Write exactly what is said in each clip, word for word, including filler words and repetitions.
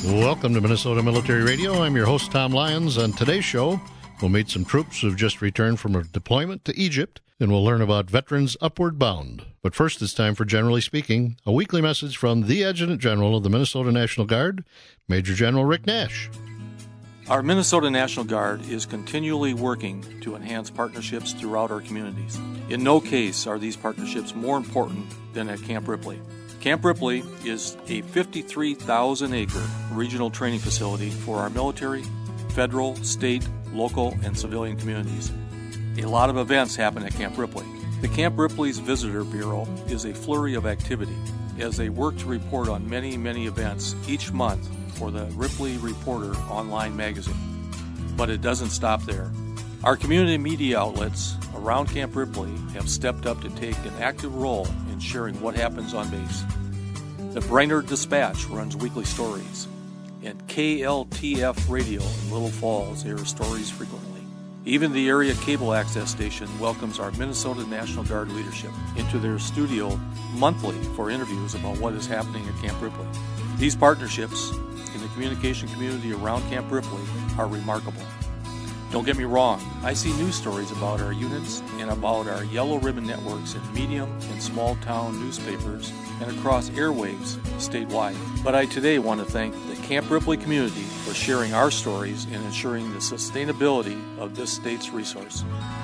Welcome to Minnesota Military Radio. I'm your host, Tom Lyons. On today's show, we'll meet some troops who've just returned from a deployment to Egypt, and we'll learn about veterans upward bound. But first, it's time for Generally Speaking, a weekly message from the Adjutant General of the Minnesota National Guard, Major General Rick Nash. Our Minnesota National Guard is continually working to enhance partnerships throughout our communities. In no case are these partnerships more important than at Camp Ripley. Camp Ripley is a fifty-three thousand acre regional training facility for our military, federal, state, local, and civilian communities. A lot of events happen at Camp Ripley. The Camp Ripley's Visitor Bureau is a flurry of activity as they work to report on many, many events each month for the Ripley Reporter online magazine. But it doesn't stop there. Our community media outlets around Camp Ripley have stepped up to take an active role in sharing what happens on base. The Brainerd Dispatch runs weekly stories, and K L T F Radio in Little Falls airs stories frequently. Even the area cable access station welcomes our Minnesota National Guard leadership into their studio monthly for interviews about what is happening at Camp Ripley. These partnerships in the communication community around Camp Ripley are remarkable. Don't get me wrong, I see news stories about our units and about our yellow ribbon networks in medium and small town newspapers and across airwaves statewide. But I today want to thank the Camp Ripley community for sharing our stories and ensuring the sustainability of this state's resource.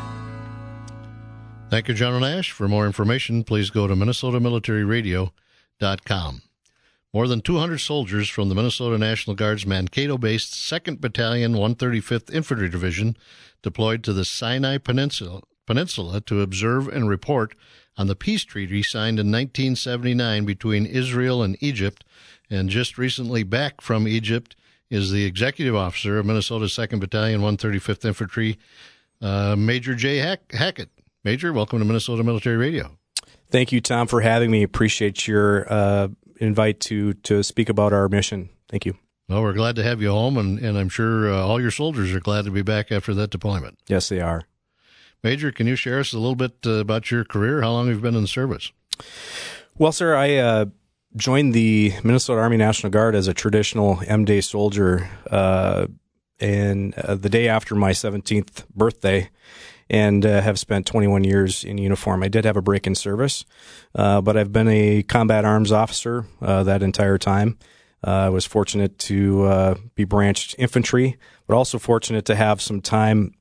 Thank you, General Nash. For more information, please go to minnesota military radio dot com. More than two hundred soldiers from the Minnesota National Guard's Mankato-based second Battalion, one hundred thirty-fifth Infantry Division deployed to the Sinai Peninsula, Peninsula to observe and report on the peace treaty signed in nineteen seventy-nine between Israel and Egypt. And just recently back from Egypt is the executive officer of Minnesota's second Battalion, one hundred thirty-fifth Infantry, uh, Major Jay Hack- Hackett. Major, welcome to Minnesota Military Radio. Thank you, Tom, for having me. Appreciate your uh, invite to to speak about our mission. Thank you. Well, we're glad to have you home, and, and I'm sure uh, all your soldiers are glad to be back after that deployment. Yes, they are. Major, can you share us a little bit uh, about your career? How long have you been in the service? Well, sir, I uh, joined the Minnesota Army National Guard as a traditional M-Day soldier uh, and uh, the day after my seventeenth birthday, and uh, have spent twenty-one years in uniform. I did have a break in service, uh, but I've been a combat arms officer uh, that entire time. Uh, I was fortunate to uh, be branched infantry, but also fortunate to have some time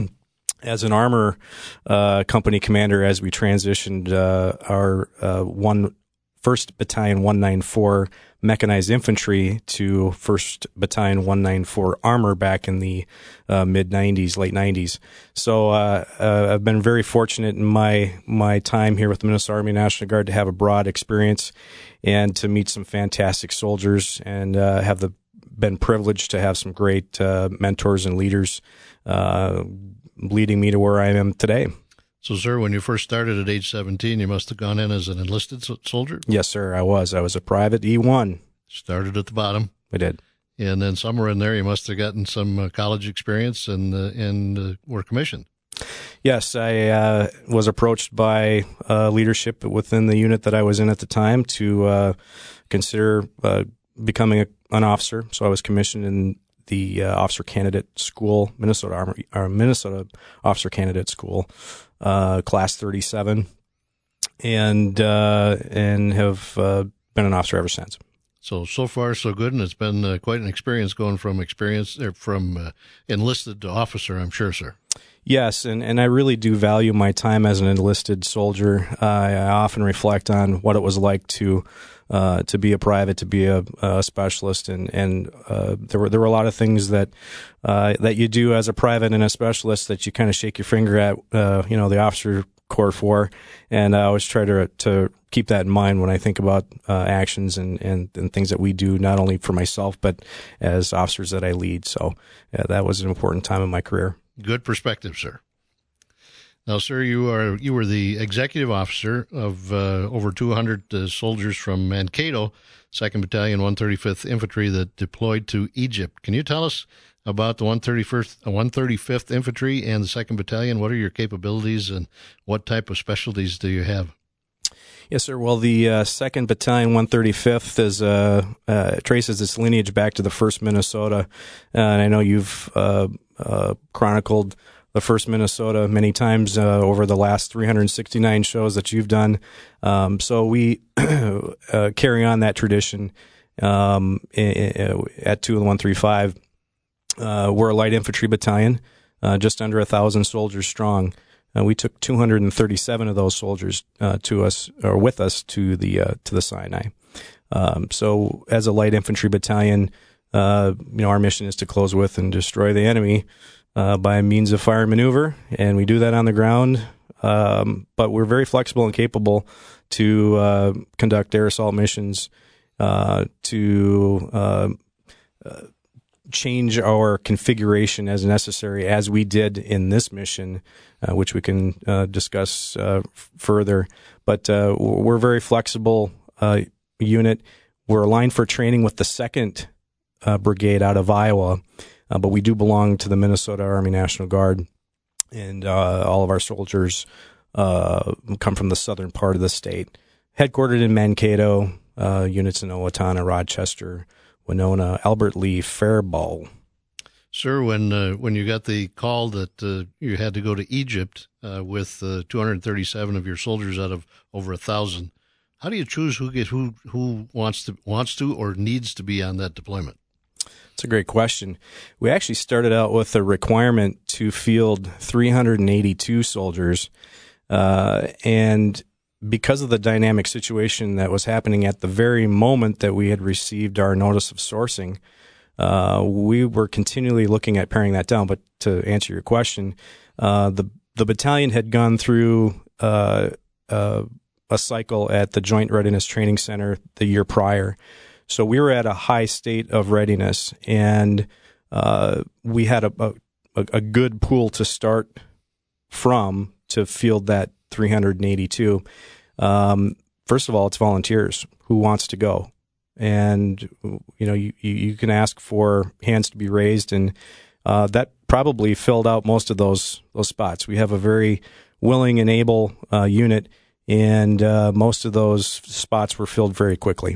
as an armor uh, company commander as we transitioned uh, our uh, one first Battalion one ninety-four Mechanized Infantry to first Battalion one ninety-four Armor back in the uh, mid nineties, late nineties. So uh, uh, I've been very fortunate in my my time here with the Minnesota Army National Guard to have a broad experience and to meet some fantastic soldiers, and uh, have the been privileged to have some great uh, mentors and leaders uh, leading me to where I am today. So, sir, when you first started at age seventeen, you must have gone in as an enlisted soldier? Yes, sir, I was. I was a private E one. Started at the bottom. I did. And then somewhere in there, you must have gotten some uh, college experience and, uh, and uh, were commissioned. Yes, I uh, was approached by uh, leadership within the unit that I was in at the time to uh, consider uh, becoming a, an officer. So I was commissioned in the uh, Officer Candidate School, Minnesota Army, or Minnesota Officer Candidate School, uh, Class thirty-seven, and uh, and have uh, been an officer ever since. So, so far, so good, and it's been uh, quite an experience going from experience er, from uh, enlisted to officer, I'm sure, sir. Yes, and, and I really do value my time as an enlisted soldier. Uh, I often reflect on what it was like to uh, to be a private, to be a, a specialist, and and uh, there were there were a lot of things that uh, that you do as a private and a specialist that you kind of shake your finger at, uh, you know, the officer corps for, and I always try to to keep that in mind when I think about uh, actions and, and, and things that we do, not only for myself but as officers that I lead. So yeah, that was an important time in my career. Good perspective, sir. Now, sir, you are you were the executive officer of uh, over two hundred uh, soldiers from Mankato, second Battalion, one hundred thirty-fifth Infantry that deployed to Egypt. Can you tell us about the one hundred thirty-fifth Infantry and the second Battalion? What are your capabilities and what type of specialties do you have? Yes, sir. Well, the uh, second Battalion, one thirty-fifth, is uh, uh, traces its lineage back to the first Minnesota. Uh, and I know you've uh, uh, chronicled the first Minnesota many times uh, over the last three hundred sixty-nine shows that you've done. Um, so we uh, carry on that tradition um, at two one thirty-five. Uh, we're a light infantry battalion, uh, just under a thousand soldiers strong. Uh, we took two hundred thirty-seven of those soldiers uh, to us, or with us, to the uh, to the Sinai. Um, so, as a light infantry battalion, uh, you know, our mission is to close with and destroy the enemy uh, by means of fire and maneuver, and we do that on the ground. Um, but we're very flexible and capable to uh, conduct air assault missions, uh, to uh, uh, change our configuration as necessary, as we did in this mission, uh, which we can uh, discuss uh, f- further. But uh, we're a very flexible uh, unit. We're aligned for training with the second uh, Brigade out of Iowa, uh, but we do belong to the Minnesota Army National Guard, and uh, all of our soldiers uh, come from the southern part of the state. Headquartered in Mankato, uh, units in Owatonna, Rochester, Winona, Albert Lee, Faribault. Sir, when uh, when you got the call that uh, you had to go to Egypt uh, with uh, two hundred thirty-seven of your soldiers out of over a thousand, how do you choose who get who who wants to wants to or needs to be on that deployment? That's a great question. We actually started out with a requirement to field three hundred eighty-two soldiers, uh, and because of the dynamic situation that was happening at the very moment that we had received our notice of sourcing, uh, we were continually looking at paring that down. But to answer your question, uh, the the battalion had gone through uh, uh, a cycle at the Joint Readiness Training Center the year prior. So we were at a high state of readiness, and uh, we had a, a, a good pool to start from to field that three hundred eighty-two. Um, first of all, it's volunteers who wants to go. And, you know, you, you can ask for hands to be raised, and uh, that probably filled out most of those those spots. We have a very willing and able uh, unit, and uh, most of those spots were filled very quickly.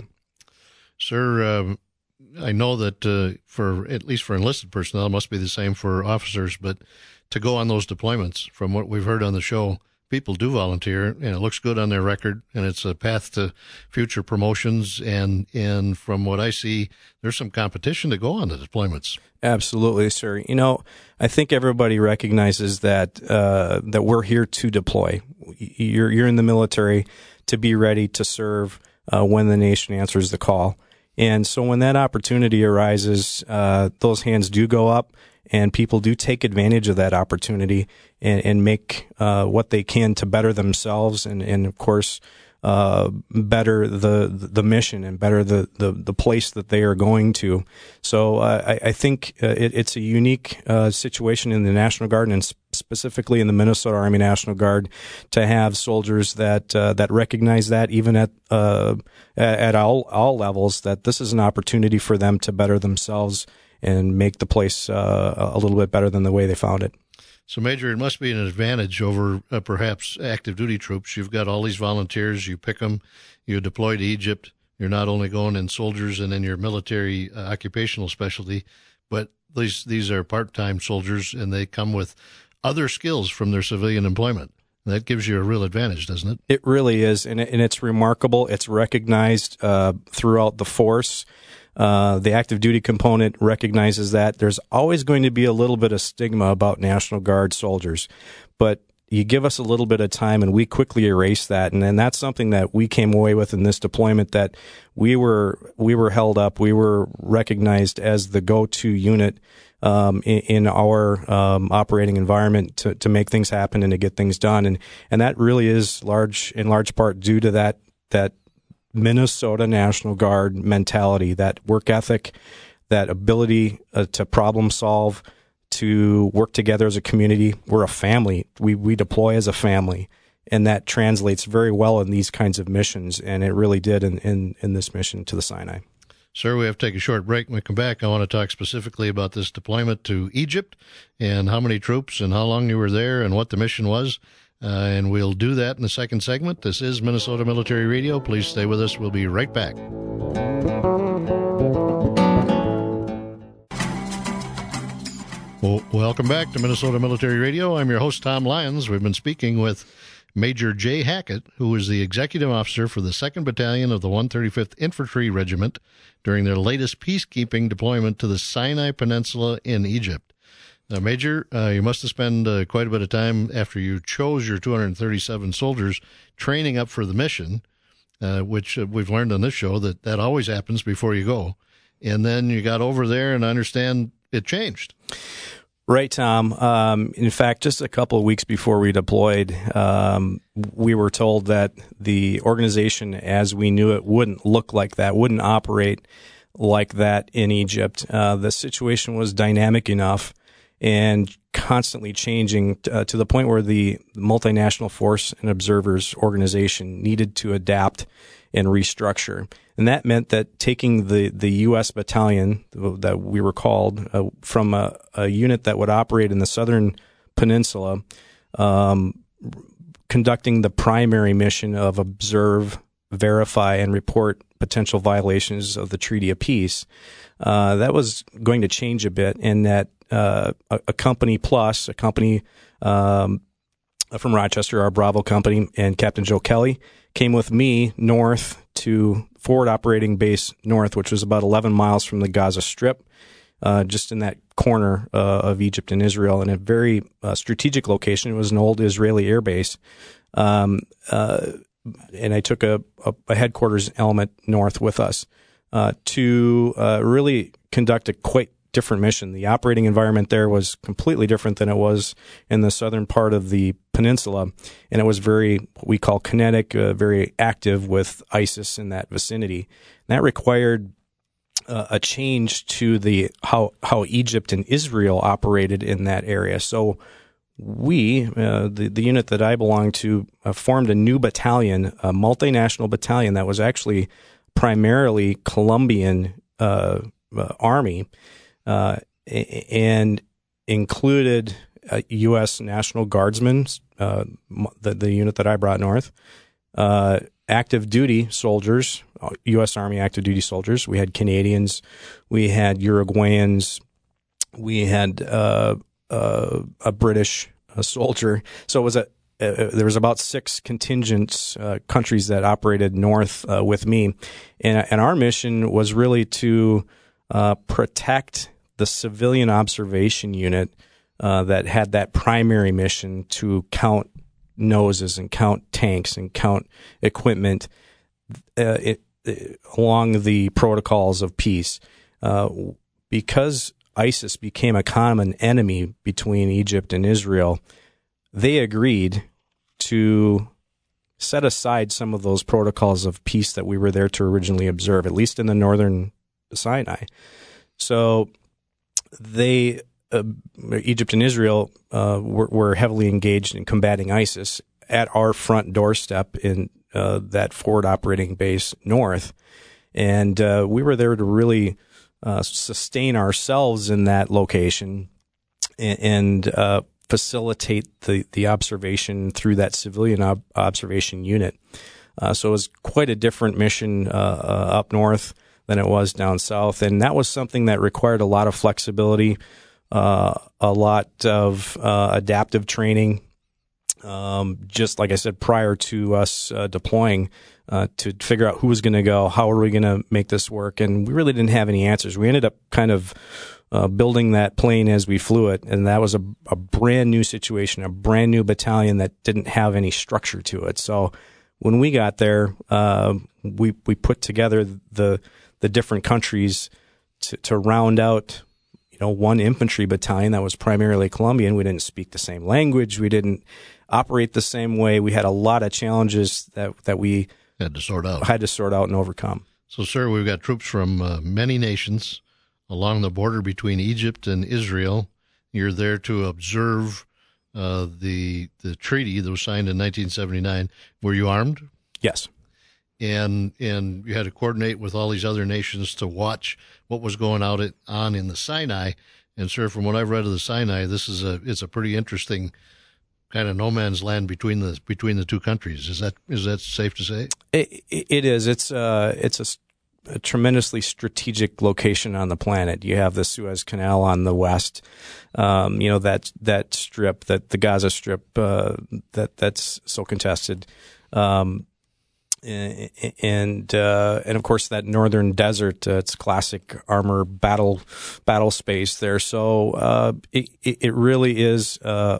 Sir, um, I know that uh, for at least for enlisted personnel, it must be the same for officers, but to go on those deployments, from what we've heard on the show, people do volunteer, and it looks good on their record, and it's a path to future promotions. And, and from what I see, there's some competition to go on the deployments. Absolutely, sir. You know, I think everybody recognizes that uh, that we're here to deploy. You're you're in the military to be ready to serve uh, when the nation answers the call. And so when that opportunity arises, uh, those hands do go up, and people do take advantage of that opportunity and, and make uh, what they can to better themselves and, and of course, uh, better the the mission and better the, the, the place that they are going to. So uh, I, I think uh, it, it's a unique uh, situation in the National Guard, and specifically in the Minnesota Army National Guard, to have soldiers that uh, that recognize that, even at uh, at all all levels, that this is an opportunity for them to better themselves and make the place uh, a little bit better than the way they found it. So, Major, it must be an advantage over uh, perhaps active duty troops. You've got all these volunteers, you pick them, you deploy to Egypt. You're not only going in soldiers and in your military uh, occupational specialty, but these these are part-time soldiers, and they come with other skills from their civilian employment. That gives you a real advantage, doesn't it? It really is, and, it, and it's remarkable. It's recognized uh, throughout the force. Uh, the active duty component recognizes that. There's always going to be a little bit of stigma about National Guard soldiers, but you give us a little bit of time and we quickly erase that. And then that's something that we came away with in this deployment, that we were, we were held up. We were recognized as the go-to unit, um, in, in our, um, operating environment to, to make things happen and to get things done. And, and that really is large, in large part due to that, that Minnesota National Guard mentality, that work ethic, that ability uh, to problem solve, to work together as a community. We're a family. We we deploy as a family, and that translates very well in these kinds of missions, and it really did in, in, in this mission to the Sinai. Sir, we have to take a short break. When we come back, I want to talk specifically about this deployment to Egypt and how many troops and how long you were there and what the mission was. uh, and we'll do that in the second segment. This is Minnesota Military Radio. Please stay with us. We'll be right back. Well, welcome back to Minnesota Military Radio. I'm your host, Tom Lyons. We've been speaking with Major Jay Hackett, who is the executive officer for the second Battalion of the one thirty-fifth Infantry Regiment during their latest peacekeeping deployment to the Sinai Peninsula in Egypt. Now, Major, uh, you must have spent uh, quite a bit of time after you chose your two hundred thirty-seven soldiers training up for the mission, uh, which uh, we've learned on this show that that always happens before you go. And then you got over there, and I understand it changed. Right, Tom. Um, in fact, just a couple of weeks before we deployed, um, we were told that the organization as we knew it wouldn't look like that, wouldn't operate like that in Egypt. Uh, the situation was dynamic enough and constantly changing uh, to the point where the multinational force and observers organization needed to adapt and restructure. And that meant that taking the, the U S battalion that we were called uh, from a, a unit that would operate in the southern peninsula, um, conducting the primary mission of observe, verify, and report potential violations of the Treaty of Peace, uh, that was going to change a bit, and that uh, a, a company plus, a company um, from Rochester, our Bravo company, and Captain Joe Kelly came with me north to Forward Operating Base North, which was about eleven miles from the Gaza Strip, uh, just in that corner uh, of Egypt and Israel, in a very uh, strategic location. It was an old Israeli air base. Um, uh, and I took a, a, a headquarters element north with us uh, to uh, really conduct a quite different mission. The operating environment there was completely different than it was in the southern part of the peninsula, and it was very, what we call kinetic, uh, very active with ISIS in that vicinity. And that required uh, a change to the how how Egypt and Israel operated in that area. So we, uh, the, the unit that I belonged to, uh, formed a new battalion, a multinational battalion that was actually primarily Colombian uh, uh, Army, uh, and included uh, U S National Guardsmen, uh, the, the unit that I brought north, uh, active duty soldiers, U S Army active duty soldiers. We had Canadians, we had Uruguayans, we had uh, uh, a British uh, soldier. So it was a uh, there was about six contingents, uh, countries that operated north uh, with me, and and our mission was really to uh, protect the civilian observation unit uh, that had that primary mission to count noses and count tanks and count equipment uh, it, it, along the protocols of peace. Uh, because ISIS became a common enemy between Egypt and Israel, they agreed to set aside some of those protocols of peace that we were there to originally observe, at least in the northern Sinai. So they, uh, Egypt and Israel, uh, were, were heavily engaged in combating ISIS at our front doorstep in uh, that forward operating base north. And uh, we were there to really uh, sustain ourselves in that location and, and uh, facilitate the, the observation through that civilian ob- observation unit. Uh, so it was quite a different mission uh, uh, up north than it was down south. And that was something that required a lot of flexibility, uh, a lot of uh, adaptive training. Um, just like I said, prior to us uh, deploying, uh, to figure out who was going to go, how are we going to make this work, and we really didn't have any answers. We ended up kind of uh, building that plane as we flew it, and that was a, a brand new situation, a brand new battalion that didn't have any structure to it. So when we got there, uh, we we put together the the different countries to, to round out, you know, one infantry battalion that was primarily Colombian. We didn't speak the same language. We didn't operate the same way. We had a lot of challenges that that we had to sort out. Had to sort out and overcome. So, sir, we've got troops from uh, many nations along the border between Egypt and Israel. You're there to observe uh, the the treaty that was signed in nineteen seventy-nine. Were you armed? Yes. And and you had to coordinate with all these other nations to watch what was going out at, on in the Sinai. And, sir, from what I've read of the Sinai, this is a it's a pretty interesting kind of no man's land between the between the two countries. Is that is that safe to say? It, it is. It's uh it's a, a tremendously strategic location on the planet. You have the Suez Canal on the west, um, you know that that strip, that the Gaza Strip, uh, that that's so contested, um, and uh, and of course that northern desert. Uh, it's classic armor battle battle space there. So uh, it it really is. Uh,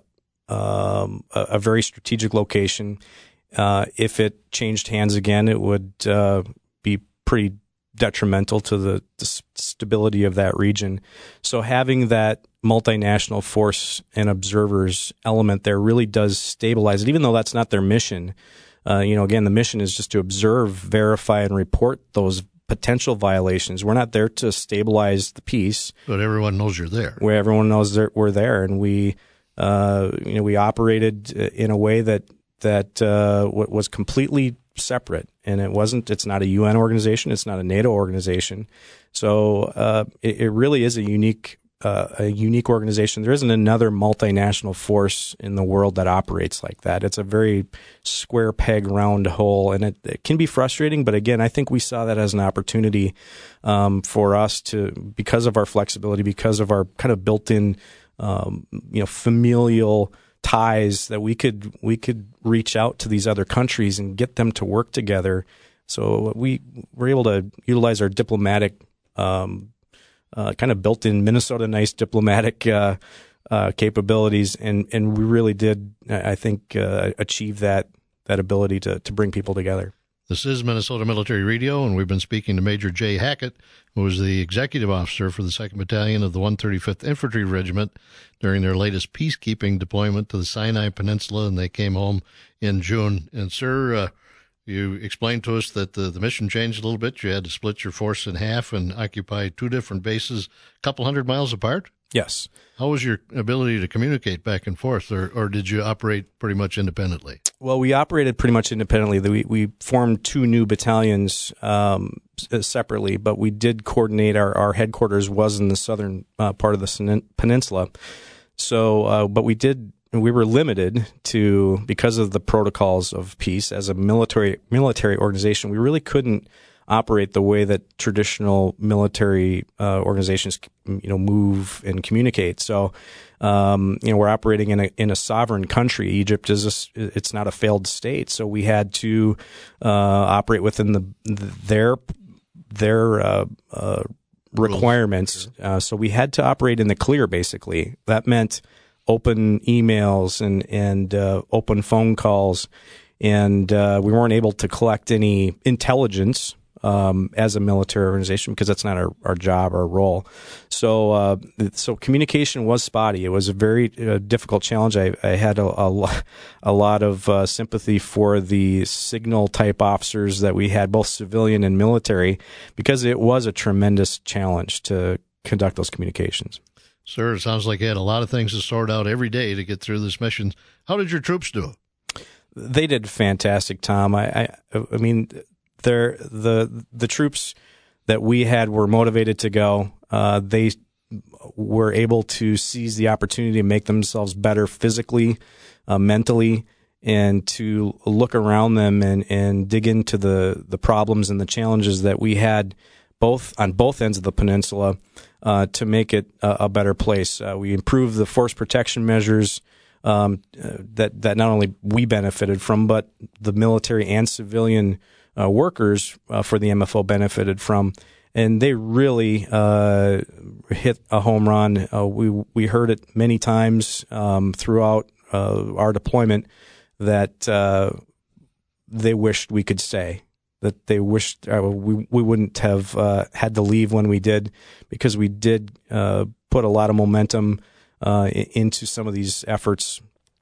Um, a, a very strategic location. Uh, if it changed hands again, it would uh, be pretty detrimental to the, the stability of that region. So having that multinational force and observers element there really does stabilize it, even though that's not their mission. Uh, you know, again, the mission is just to observe, verify, and report those potential violations. We're not there to stabilize the peace. But everyone knows you're there. Where everyone knows that we're there, and we Uh, you know, we operated in a way that that uh, was completely separate, and it wasn't. It's not a U N organization. It's not a NATO organization. So uh, it, it really is a unique uh, a unique organization. There isn't another multinational force in the world that operates like that. It's a very square peg, round hole, and it, it can be frustrating. But again, I think we saw that as an opportunity um, for us to, because of our flexibility, because of our kind of built-in Um, you know, familial ties, that we could we could reach out to these other countries and get them to work together. So we were able to utilize our diplomatic, um, uh, kind of built-in Minnesota nice diplomatic uh, uh, capabilities, and, and we really did, I think, uh, achieve that that ability to to bring people together. This is Minnesota Military Radio, and we've been speaking to Major Jay Hackett, who was the executive officer for the second Battalion of the one thirty-fifth Infantry Regiment during their latest peacekeeping deployment to the Sinai Peninsula, and they came home in June. And, sir, uh, you explained to us that the, the mission changed a little bit. You had to split your force in half and occupy two different bases a couple hundred miles apart? Yes. How was your ability to communicate back and forth, or, or did you operate pretty much independently? Well, we operated pretty much independently. We, we formed two new battalions um, separately, but we did coordinate. Our, our headquarters was in the southern uh, part of the peninsula. So, uh, but we did. We were limited to, because of the protocols of peace, as a military military organization, we really couldn't operate the way that traditional military uh, organizations, you know, move and communicate. So, um, you know, we're operating in a in a sovereign country. Egypt is a, it's not a failed state, so we had to uh, operate within the their their uh, uh, requirements. Uh, so we had to operate in the clear. Basically, that meant open emails and and uh, open phone calls, and uh, we weren't able to collect any intelligence Um, as a military organization, because that's not our, our job, our role. So, uh, so communication was spotty. It was a very uh, difficult challenge. I, I had a, a, a lot of uh, sympathy for the signal type officers that we had, both civilian and military, because it was a tremendous challenge to conduct those communications. Sir, it sounds like you had a lot of things to sort out every day to get through this mission. How did your troops do? They did fantastic, Tom. I, I, I mean, They're, the the troops that we had were motivated to go. Uh, they were able to seize the opportunity to make themselves better physically, uh, mentally, and to look around them and, and dig into the, the problems and the challenges that we had both on both ends of the peninsula uh, to make it a, a better place. Uh, we improved the force protection measures um, that that not only we benefited from, but the military and civilian Uh, workers uh, for the M F O benefited from, and they really uh, hit a home run. Uh, we we heard it many times um, throughout uh, our deployment that uh, they wished we could stay, that they wished uh, we we wouldn't have uh, had to leave when we did, because we did uh, put a lot of momentum uh, into some of these efforts,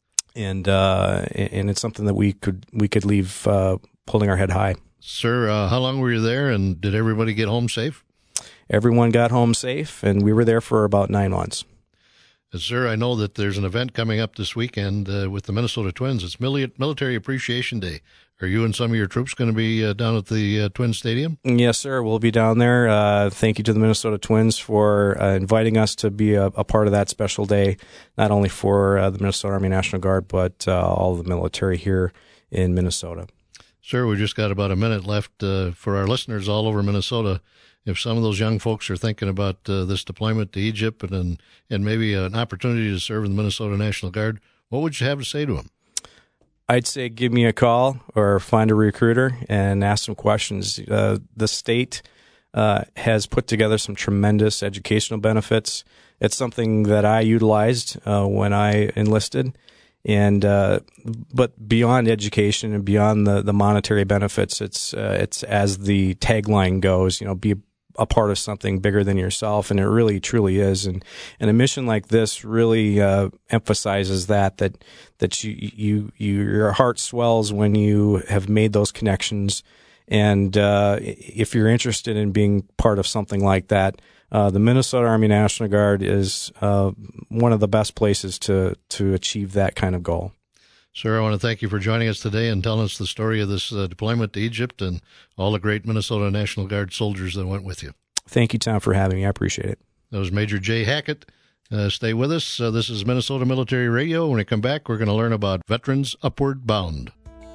and uh, and it's something that we could we could leave Uh, holding our head high. Sir, uh, how long were you there, and did everybody get home safe? Everyone got home safe, and we were there for about nine months. Uh, sir, I know that there's an event coming up this weekend uh, with the Minnesota Twins. It's Mili- Military Appreciation Day. Are you and some of your troops going to be uh, down at the uh, Twin Stadium? Yes, sir. We'll be down there. Uh, thank you to the Minnesota Twins for uh, inviting us to be a, a part of that special day, not only for uh, the Minnesota Army National Guard, but uh, all of the military here in Minnesota. Sir, we just got about a minute left uh, for our listeners all over Minnesota. If some of those young folks are thinking about uh, this deployment to Egypt and and maybe an opportunity to serve in the Minnesota National Guard, what would you have to say to them? I'd say give me a call or find a recruiter and ask some questions. Uh, the state uh, has put together some tremendous educational benefits. It's something that I utilized uh, when I enlisted. And uh, but beyond education and beyond the, the monetary benefits, it's uh, it's as the tagline goes, you know, be a part of something bigger than yourself, and it really truly is. And and a mission like this really uh, emphasizes that that that you, you you your heart swells when you have made those connections. And uh, if you're interested in being part of something like that, uh, the Minnesota Army National Guard is uh, one of the best places to to achieve that kind of goal. Sir, I want to thank you for joining us today and telling us the story of this uh, deployment to Egypt and all the great Minnesota National Guard soldiers that went with you. Thank you, Tom, for having me. I appreciate it. That was Major Jay Hackett. Uh, stay with us. Uh, this is Minnesota Military Radio. When we come back, we're going to learn about Veterans Upward Bound.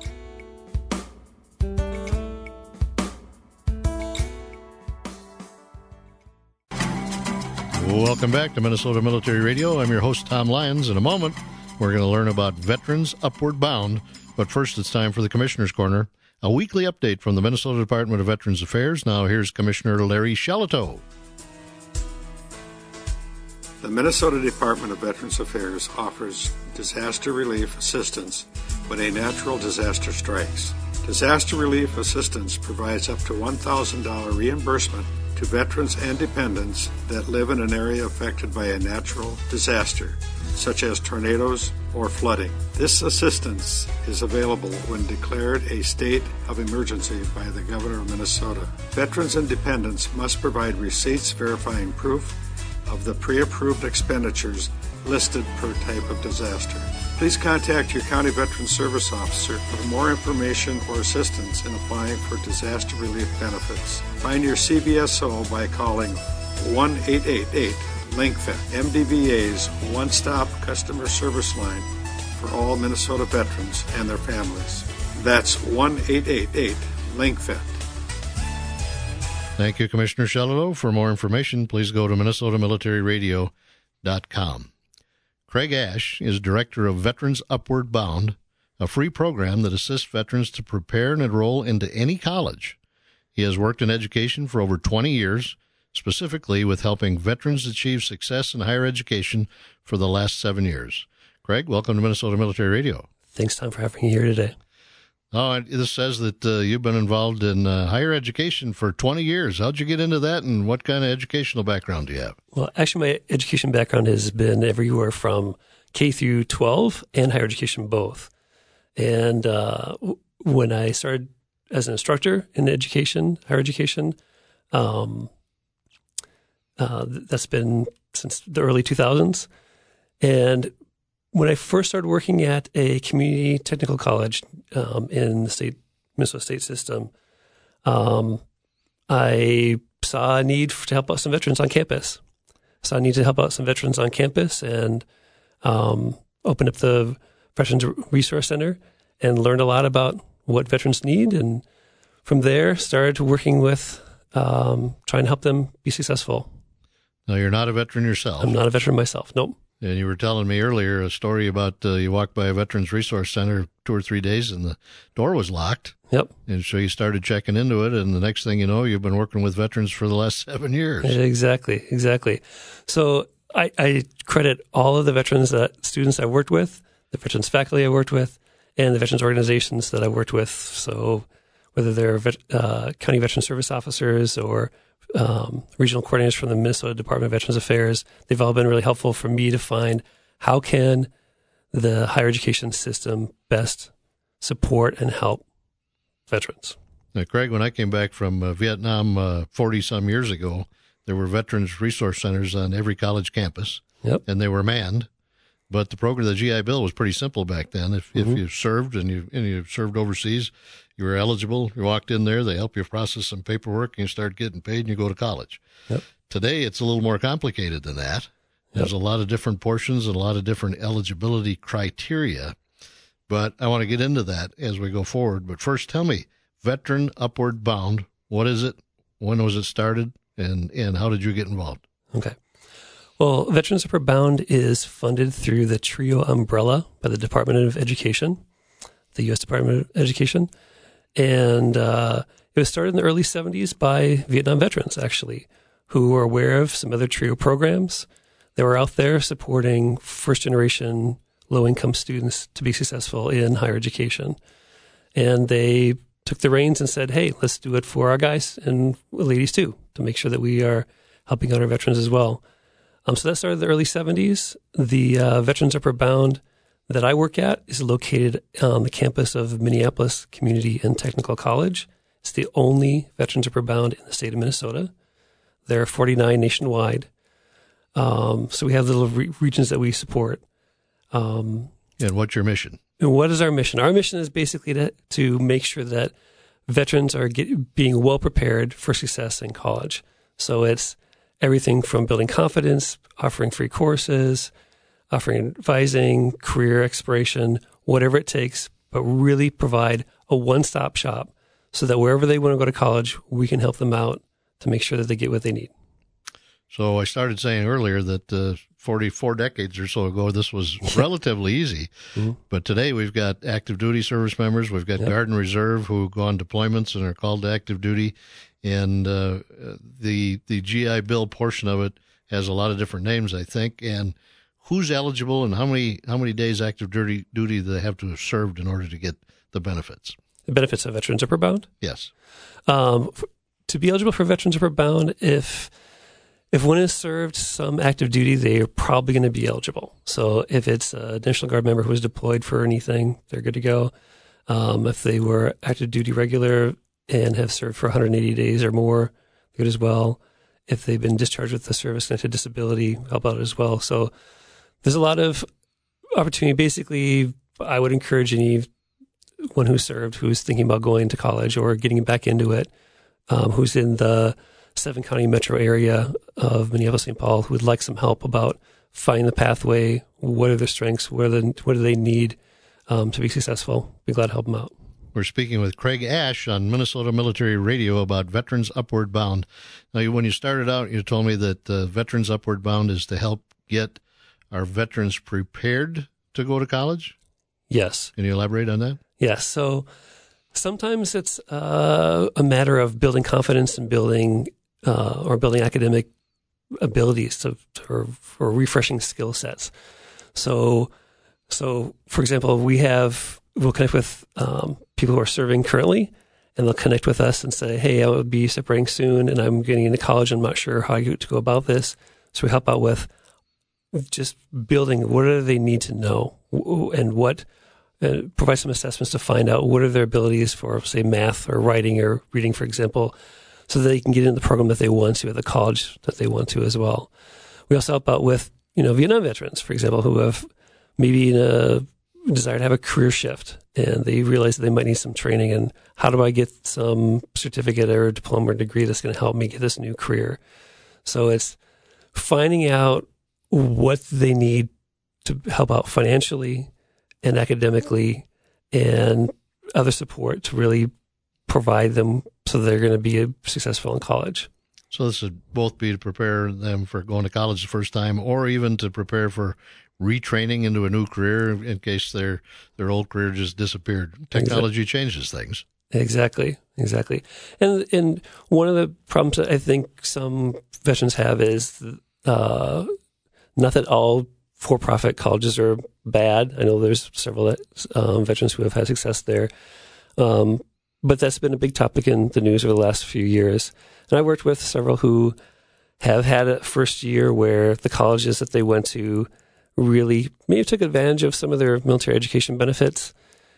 Welcome back to Minnesota Military Radio. I'm your host, Tom Lyons. In a moment, we're going to learn about Veterans Upward Bound. But first, it's time for the Commissioner's Corner, a weekly update from the Minnesota Department of Veterans Affairs. Now, here's Commissioner Larry Shalito. The Minnesota Department of Veterans Affairs offers disaster relief assistance when a natural disaster strikes. Disaster relief assistance provides up to one thousand dollars reimbursement to veterans and dependents that live in an area affected by a natural disaster, such as tornadoes or flooding. This assistance is available when declared a state of emergency by the Governor of Minnesota. Veterans and dependents must provide receipts verifying proof of the pre-approved expenditures listed per type of disaster. Please contact your county veteran service officer for more information or assistance in applying for disaster relief benefits. Find your C V S O by calling one eight eight eight link fit, M D V A's one-stop customer service line for all Minnesota veterans and their families. That's one eight eight eight link fit. Thank you, Commissioner Shalito. For more information, please go to Minnesota Military Radio dot com. Craig Ash is Director of Veterans Upward Bound, a free program that assists veterans to prepare and enroll into any college. He has worked in education for over twenty years, specifically with helping veterans achieve success in higher education for the last seven years. Craig, welcome to Minnesota Military Radio. Thanks, Tom, for having me here today. Oh, this says that uh, you've been involved in uh, higher education for twenty years. How'd you get into that, and what kind of educational background do you have? Well, actually, my education background has been everywhere from K through twelve and higher education both. And uh, when I started as an instructor in education, higher education, um, uh, that's been since the early two thousands. And when I first started working at a community technical college um, in the state Minnesota state system, um, I saw a need to help out some veterans on campus. Saw a need to help out some veterans on campus, and um, opened up the Veterans Resource Center and learned a lot about what veterans need. And from there, started working with um, trying to help them be successful. Now, you're not a veteran yourself. I'm not a veteran myself. Nope. And you were telling me earlier a story about uh, you walked by a Veterans Resource Center two or three days and the door was locked. Yep. And so you started checking into it, and the next thing you know, you've been working with veterans for the last seven years. Exactly, exactly. So I, I credit all of the veterans that students I worked with, the veterans faculty I worked with, and the veterans organizations that I worked with. So whether they're vet, uh, county veteran service officers or Um, regional coordinators from the Minnesota Department of Veterans Affairs, they've all been really helpful for me to find how can the higher education system best support and help veterans. Now, Craig, when I came back from uh, Vietnam uh, forty-some years ago, there were veterans resource centers on every college campus, Yep. and they were manned. But the program, the G I Bill, was pretty simple back then. If Mm-hmm. if you served and you and you served overseas, you were eligible. You walked in there, they help you process some paperwork, and you start getting paid, and you go to college. Yep. Today, it's a little more complicated than that. There's Yep. a lot of different portions and a lot of different eligibility criteria. But I want to get into that as we go forward. But first, tell me, Veteran Upward Bound, what is it? When was it started? And, and how did you get involved? Okay. Well, Veterans Upward Bound is funded through the TRIO umbrella by the Department of Education, the U S Department of Education. And uh, it was started in the early seventies by Vietnam veterans, actually, who were aware of some other TRIO programs that were out there supporting first-generation low-income students to be successful in higher education. And they took the reins and said, hey, let's do it for our guys and ladies too, to make sure that we are helping out our veterans as well. Um, so that started in the early seventies. The uh, Veterans Upward Bound that I work at is located on the campus of Minneapolis Community and Technical College. It's the only Veterans Upward Bound in the state of Minnesota. There are forty-nine nationwide. Um, so we have the little re- regions that we support. Um, And what's your mission? and what is our mission? Our mission is basically to, to make sure that veterans are get, being well prepared for success in college. So it's everything from building confidence, offering free courses, offering advising, career exploration, whatever it takes, but really provide a one-stop shop so that wherever they want to go to college, we can help them out to make sure that they get what they need. So I started saying earlier that uh, forty-four decades or so ago, this was relatively easy. Mm-hmm. But today we've got active duty service members. We've got Yep. Guard and Reserve who go on deployments and are called to active duty. And uh, the the G I Bill portion of it has a lot of different names, I think. And who's eligible and how many how many days active duty duty do they have to have served in order to get the benefits? The benefits of Veterans Upward Bound? Yes. Um, f- to be eligible for Veterans Upward Bound, if if one has served some active duty, they are probably going to be eligible. So if it's a National Guard member who was deployed for anything, they're good to go. Um, if they were active duty regular and have served for one hundred eighty days or more, good as well. If they've been discharged with a service-connected disability, help out as well. So there's a lot of opportunity. Basically, I would encourage anyone who served, who's thinking about going to college or getting back into it, um, who's in the seven county metro area of Minneapolis, Saint Paul, who would like some help about finding the pathway. What are their strengths? What, are the, what do they need um, to be successful? Be glad to help them out. We're speaking with Craig Ash on Minnesota Military Radio about Veterans Upward Bound. Now, when you started out, you told me that uh, Veterans Upward Bound is to help get our veterans prepared to go to college. Yes. Can you elaborate on that? Yes. So sometimes it's uh, a matter of building confidence and building uh, or building academic abilities to, or, or refreshing skill sets. So, so for example, we have we'll connect with um, people who are serving currently, and they'll connect with us and say, "Hey, I will be separating soon, and I'm getting into college. I'm not sure how to go about this." So we help out with just building what do they need to know and what. Uh, provide some assessments to find out what are their abilities for, say, math or writing or reading, for example, so that they can get into the program that they want to at the college that they want to as well. We also help out with, you know, Vietnam veterans, for example, who have maybe a desire to have a career shift and they realize that they might need some training. And how do I get some certificate or diploma or degree that's going to help me get this new career? So it's finding out what they need to help out financially and academically and other support to really provide them so they're going to be successful in college. So this would both be to prepare them for going to college the first time or even to prepare for retraining into a new career in case their their old career just disappeared. Technology exactly. changes things. Exactly, exactly. And and one of the problems that I think some veterans have is uh, not that all for-profit colleges are bad. I know there's several that, um, veterans who have had success there. Um, but that's been a big topic in the news over the last few years. And I worked with several who have had a first year where the colleges that they went to really maybe took advantage of some of their military education benefits.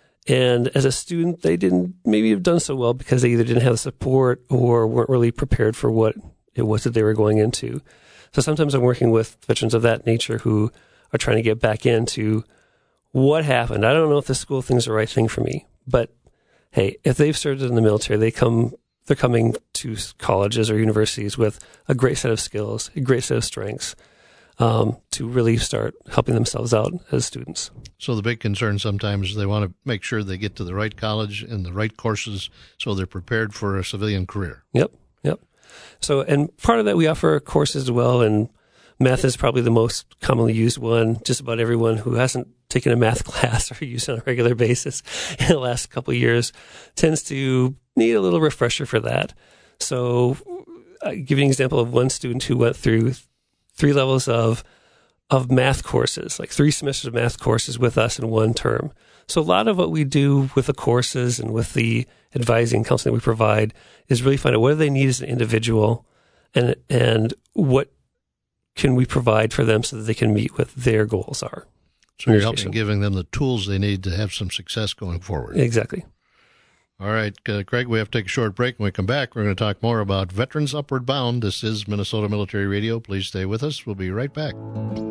And as a student, they didn't maybe have done so well because they either didn't have the support or weren't really prepared for what it was that they were going into. So sometimes I'm working with veterans of that nature who are trying to get back into what happened. I don't know if the school thing's the right thing for me, but hey, if they've served in the military, they come, they're coming to colleges or universities with a great set of skills, a great set of strengths, um, to really start helping themselves out as students. So the big concern sometimes is they want to make sure they get to the right college and the right courses so they're prepared for a civilian career. Yep, yep. So, and part of that we offer courses as well, and math is probably the most commonly used one. Just about everyone who hasn't taken a math class or used it on a regular basis in the last couple of years tends to need a little refresher for that. So I'll give you an example of one student who went through three levels of of math courses, like three semesters of math courses with us in one term. So a lot of what we do with the courses and with the advising and counseling we provide is really find out what do they need as an individual, and and what can we provide for them so that they can meet what their goals are. So you're helping giving them the tools they need to have some success going forward. Exactly. All right, uh, Craig, we have to take a short break. When we come back, we're going to talk more about Veterans Upward Bound. This is Minnesota Military Radio. Please stay with us. We'll be right back.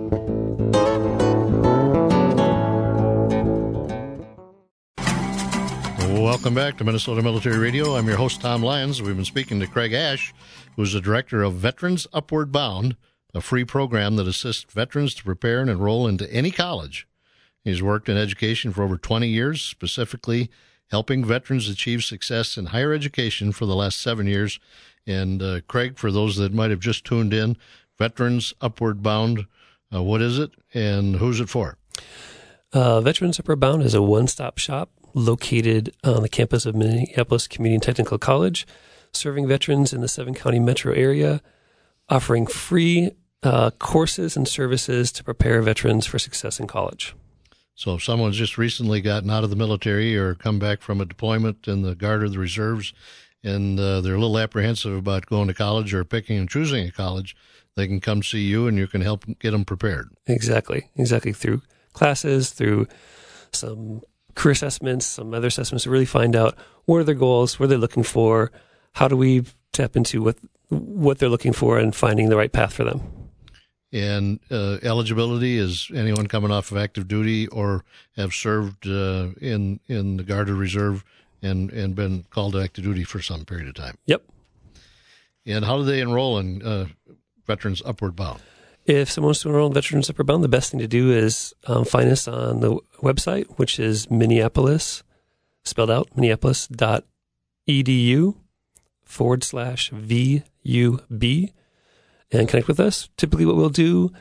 Welcome back to Minnesota Military Radio. I'm your host, Tom Lyons. We've been speaking to Craig Ash, who's the director of Veterans Upward Bound, a free program that assists veterans to prepare and enroll into any college. He's worked in education for over twenty years, specifically helping veterans achieve success in higher education for the last seven years. And uh, Craig, for those that might have just tuned in, Veterans Upward Bound, uh, what is it and who's it for? Uh, Veterans Upward Bound is a one-stop shop located on the campus of Minneapolis Community and Technical College, serving veterans in the seven-county metro area, offering free uh, courses and services to prepare veterans for success in college. So if someone's just recently gotten out of the military or come back from a deployment in the Guard or the Reserves and uh, they're a little apprehensive about going to college or picking and choosing a college, they can come see you and you can help get them prepared. Exactly. Exactly. Through classes, through some career assessments, some other assessments to really find out what are their goals, what are they looking for, how do we tap into what what they're looking for and finding the right path for them. And uh, eligibility is anyone coming off of active duty or have served uh, in in the Guard or Reserve and, and been called to active duty for some period of time. Yep. And how do they enroll in uh, Veterans Upward Bound? If someone wants to enroll in Veterans Upward Bound, the best thing to do is um, find us on the website, which is Minneapolis, spelled out, Minneapolis dot E D U forward slash V U B. And connect with us. Typically what we'll do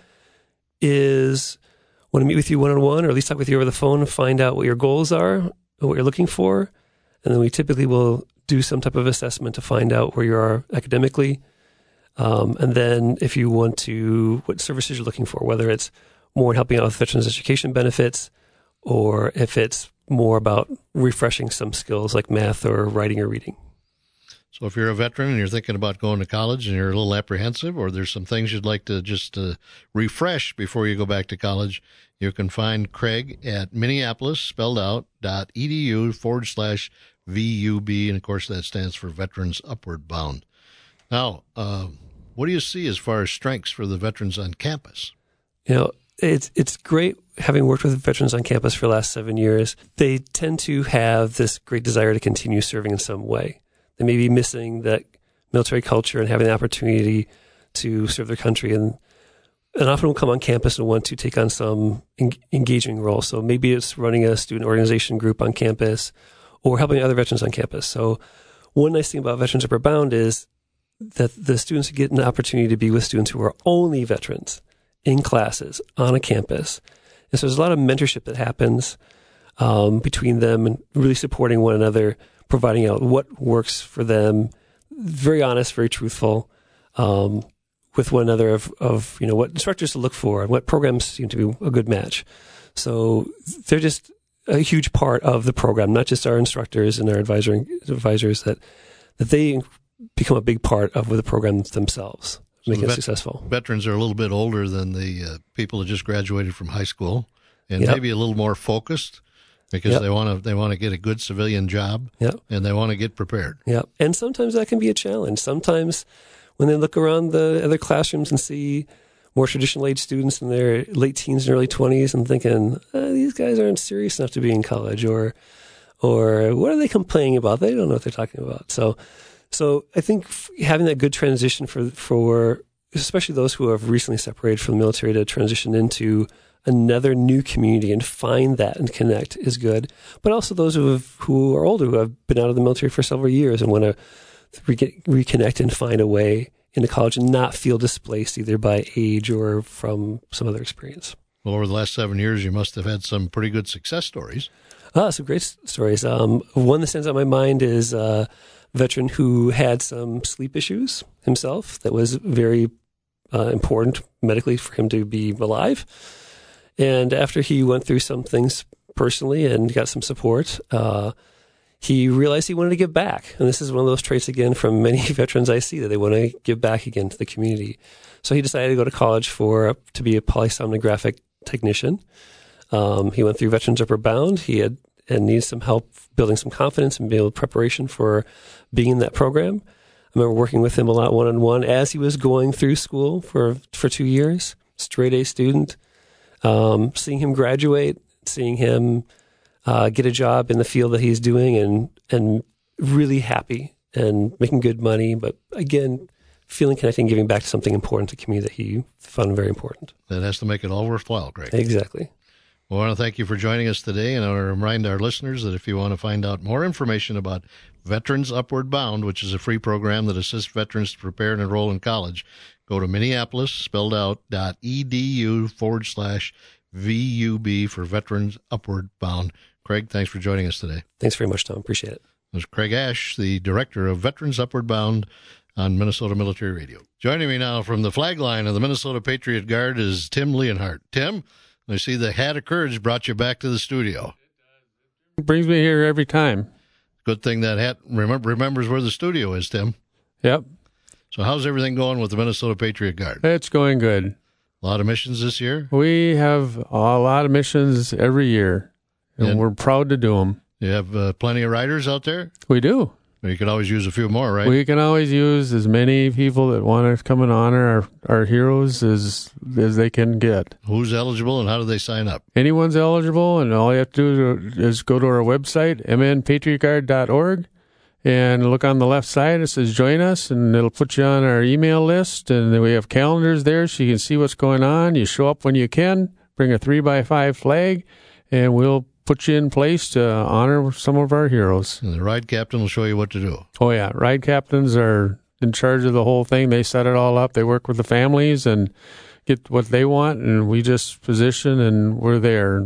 is want to meet with you one-on-one or at least talk with you over the phone and find out what your goals are, what you're looking for. And then we typically will do some type of assessment to find out where you are academically. Um, and then if you want to, what services you're looking for, whether it's more helping out with veterans education benefits or if it's more about refreshing some skills like math or writing or reading. So if you're a veteran and you're thinking about going to college and you're a little apprehensive or there's some things you'd like to just uh, refresh before you go back to college, you can find Craig at Minneapolis, spelled out, dot edu forward slash V U B. And, of course, that stands for Veterans Upward Bound. Now, uh, what do you see as far as strengths for the veterans on campus? You know, it's it's great having worked with veterans on campus for the last seven years. They tend to have this great desire to continue serving in some way. They may be missing that military culture and having the opportunity to serve their country, and and often will come on campus and want to take on some en- engaging role. So maybe it's running a student organization group on campus or helping other veterans on campus. So one nice thing about Veterans Upward Bound is that the students get an opportunity to be with students who are only veterans in classes on a campus. And so there's a lot of mentorship that happens um, between them and really supporting one another, providing out what works for them, very honest, very truthful, um, with one another of, of, you know, what instructors to look for and what programs seem to be a good match. So they're just a huge part of the program, not just our instructors and our advisor, advisors, that, that they become a big part of the program themselves, so making vet- it successful. Veterans are a little bit older than the uh, people that just graduated from high school and yep. maybe a little more focused. Because yep. they want to, they want to get a good civilian job, yep. and they want to get prepared. Yeah, and sometimes that can be a challenge. Sometimes when they look around the other classrooms and see more traditional age students in their late teens and early twenties and thinking, eh, these guys aren't serious enough to be in college, or or what are they complaining about? They don't know what they're talking about. So so I think having that good transition for for especially those who have recently separated from the military to transition into another new community and find that and connect is good. But also those who have, who are older, who have been out of the military for several years and want to re- reconnect and find a way into college and not feel displaced either by age or from some other experience. Well, over the last seven years, you must have had some pretty good success stories. Ah, some great stories. Um, one that stands out in my mind is a veteran who had some sleep issues himself that was very uh, important medically for him to be alive. And after he went through some things personally and got some support, uh, he realized he wanted to give back. And this is one of those traits, again, from many veterans I see, that they want to give back again to the community. So he decided to go to college for to be a polysomnographic technician. Um, he went through Veterans Upward Bound. He had and needed some help building some confidence and build preparation for being in that program. I remember working with him a lot one-on-one as he was going through school for, for two years, straight A student. Um, seeing him graduate, seeing him uh, get a job in the field that he's doing, and and really happy and making good money, but again, feeling connected and giving back to something important to the community that he found very important. That has to make it all worthwhile, Greg. Exactly. Well, I want to thank you for joining us today, and I want to remind our listeners that if you want to find out more information about Veterans Upward Bound, which is a free program that assists veterans to prepare and enroll in college, go to Minneapolis, spelled out, dot edu forward slash VUB for Veterans Upward Bound. Craig, thanks for joining us today. Thanks very much, Tom. Appreciate it. This is Craig Ash, the director of Veterans Upward Bound on Minnesota Military Radio. Joining me now from the flag line of the Minnesota Patriot Guard is Tim Leonhardt. Tim, I see the Hat of Courage brought you back to the studio. It brings me here every time. Good thing that hat remember, remembers where the studio is, Tim. Yep. So how's everything going with the Minnesota Patriot Guard? It's going good. A lot of missions this year? We have a lot of missions every year, and, And- we're proud to do them. You have uh, plenty of riders out there? We do. You could always use a few more, right? We can always use as many people that want to come and honor our, our heroes as as they can get. Who's eligible and how do they sign up? Anyone's eligible, and all you have to do is go to our website, m n patriot guard dot org, and look on the left side. It says join us, and it'll put you on our email list. And then we have calendars there so you can see what's going on. You show up when you can, bring a three by five flag, and we'll put you in place to honor some of our heroes. And the ride captain will show you what to do. Oh, yeah. Ride captains are in charge of the whole thing. They set it all up. They work with the families and get what they want, and we just position, and we're there.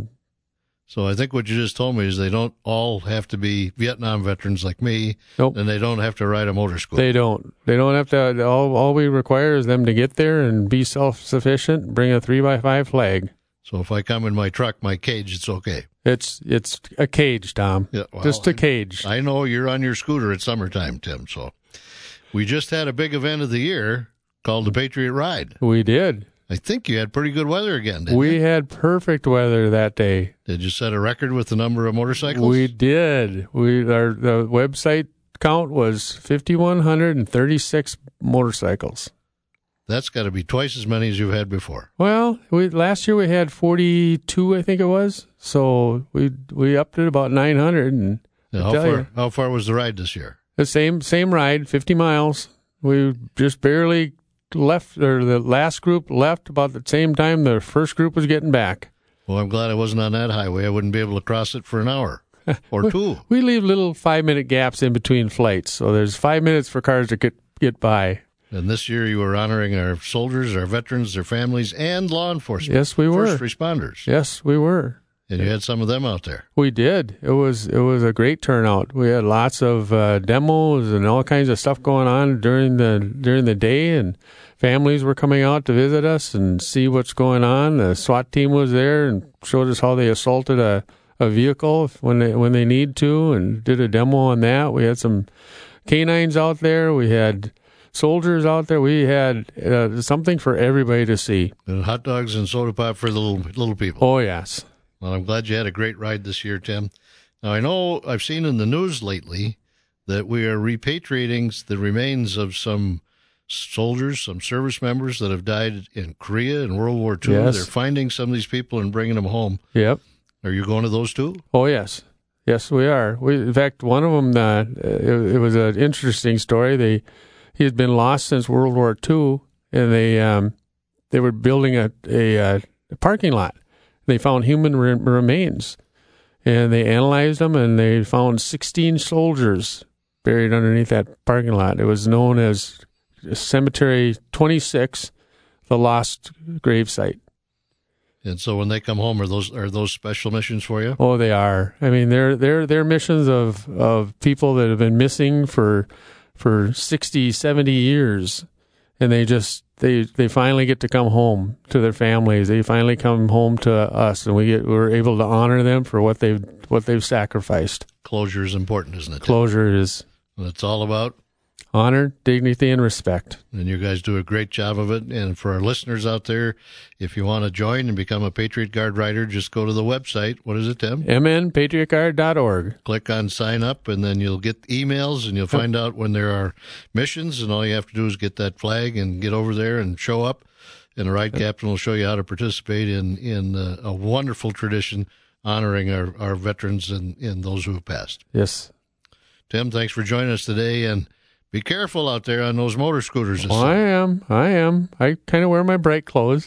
So I think what you just told me is they don't all have to be Vietnam veterans like me, Nope. and they don't have to ride a motor school. They don't. They don't have to. All, all we require is them to get there and be self-sufficient, bring a three by five flag. So if I come in my truck, my cage, it's okay. It's it's a cage, Tom. Yeah, well, Just a cage. I know you're on your scooter at summertime, Tim. So we just had a big event of the year called the Patriot Ride. We did. I think you had pretty good weather again, didn't We you? had perfect weather that day. Did you set a record with the number of motorcycles? We did. We our the website count was five thousand one hundred thirty-six motorcycles. That's got to be twice as many as you've had before. Well, we last year we had forty-two, I think it was. So we we upped it about nine hundred, and Now, I how tell far? you, How far was the ride this year? the same same ride, fifty miles. We just barely left, or the last group left about the same time the first group was getting back. Well, I'm glad I wasn't on that highway. I wouldn't be able to cross it for an hour or two. We leave little five minute gaps in between flights, so there's five minutes for cars to get get by. And this year you were honoring our soldiers, our veterans, their families, and law enforcement. Yes, we were. First responders. Yes, we were. And you had some of them out there. We did. It was it was a great turnout. We had lots of uh, demos and all kinds of stuff going on during the during the day, and families were coming out to visit us and see what's going on. The SWAT team was there and showed us how they assaulted a, a vehicle when they when they need to, and did a demo on that. We had some canines out there. We had soldiers out there. We had uh, something for everybody to see. And hot dogs and soda pop for the little little people. Oh yes. Well, I'm glad you had a great ride this year, Tim. Now, I know I've seen in the news lately that we are repatriating the remains of some soldiers, some service members that have died in Korea in World War Two. Yes. They're finding some of these people and bringing them home. Yep. Are you going to those too? Oh, yes. Yes, we are. We, in fact, one of them, uh, it, it was an interesting story. They, he had been lost since World War Two, and they um, they were building a, a, a parking lot. They found human re- remains, and they analyzed them, and they found sixteen soldiers buried underneath that parking lot. It was known as Cemetery twenty-six, the Lost Grave Site. And so when they come home, are those are those special missions for you? Oh, they are. I mean, they're they're they're missions of, of people that have been missing for for sixty, seventy years, and they just they they finally get to come home to their families. They finally come home to us, and we get we're able to honor them for what they've what they've sacrificed. Closure is important, isn't it? Closure is what it's all about. Honor, dignity, and respect. And you guys do a great job of it. And for our listeners out there, if you want to join and become a Patriot Guard rider, just go to the website. What is it, Tim? m n patriot guard dot org. Click on sign up, and then you'll get emails, and you'll find out when there are missions. And all you have to do is get that flag and get over there and show up. And the ride captain will show you how to participate in, in uh, a wonderful tradition honoring our, our veterans and, and those who have passed. Yes. Tim, thanks for joining us today. And be careful out there on those motor scooters. Oh, I am. I am. I kind of wear my bright clothes.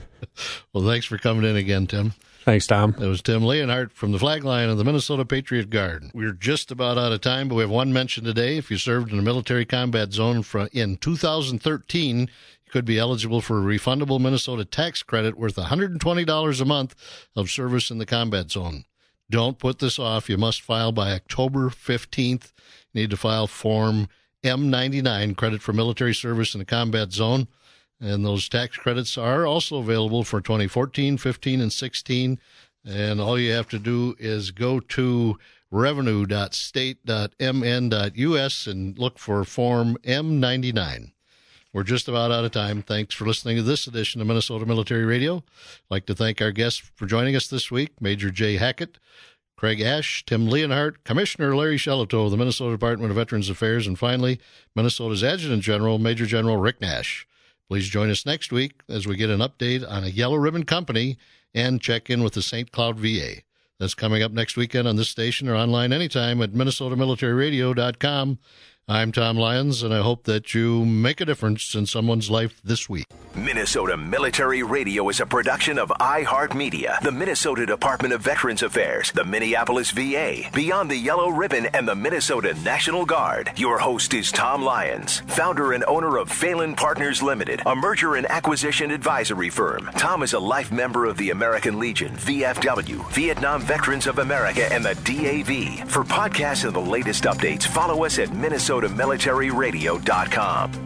Well, thanks for coming in again, Tim. Thanks, Tom. That was Tim Leonhardt from the flag line of the Minnesota Patriot Guard. We're just about out of time, but we have one mention today. If you served in a military combat zone in two thousand thirteen, you could be eligible for a refundable Minnesota tax credit worth one hundred twenty dollars a month of service in the combat zone. Don't put this off. You must file by October fifteenth. You need to file Form M ninety-nine, credit for military service in a combat zone. And those tax credits are also available for twenty fourteen, fifteen, and sixteen. And all you have to do is go to revenue dot state dot m n dot u s and look for Form M ninety-nine. We're just about out of time. Thanks for listening to this edition of Minnesota Military Radio. I'd like to thank our guests for joining us this week, Major Jay Hackett, Craig Ash, Tim Leonhardt, Commissioner Larry Shelito of the Minnesota Department of Veterans Affairs, and finally, Minnesota's Adjutant General, Major General Rick Nash. Please join us next week as we get an update on a Yellow Ribbon Company and check in with the Saint Cloud V A. That's coming up next weekend on this station or online anytime at minnesota military radio dot com. I'm Tom Lyons, and I hope that you make a difference in someone's life this week. Minnesota Military Radio is a production of iHeartMedia, the Minnesota Department of Veterans Affairs, the Minneapolis V A, Beyond the Yellow Ribbon, and the Minnesota National Guard. Your host is Tom Lyons, founder and owner of Phelan Partners Limited, a merger and acquisition advisory firm. Tom is a life member of the American Legion, V F W, Vietnam Veterans of America, and the D A V. For podcasts and the latest updates, follow us at minnesota military radio dot com.